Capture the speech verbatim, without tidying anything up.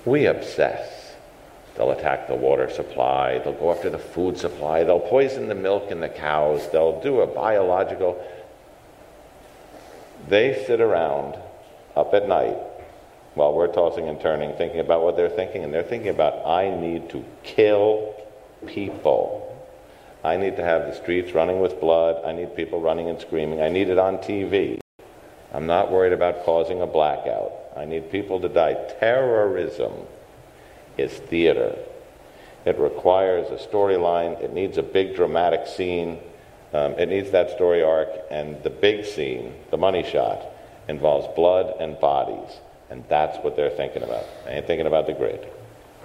We obsess. They'll attack the water supply. They'll go after the food supply. They'll poison the milk in the cows. They'll do a biological. They sit around up at night while we're tossing and turning, thinking about what they're thinking, and they're thinking about, I need to kill people. I need to have the streets running with blood. I need people running and screaming. I need it on T V. I'm not worried about causing a blackout. I need people to die. Terrorism is theater. It requires a storyline. It needs a big dramatic scene. Um, it needs that story arc. And the big scene, the money shot, involves blood and bodies. And that's what they're thinking about. They ain't thinking about the grid.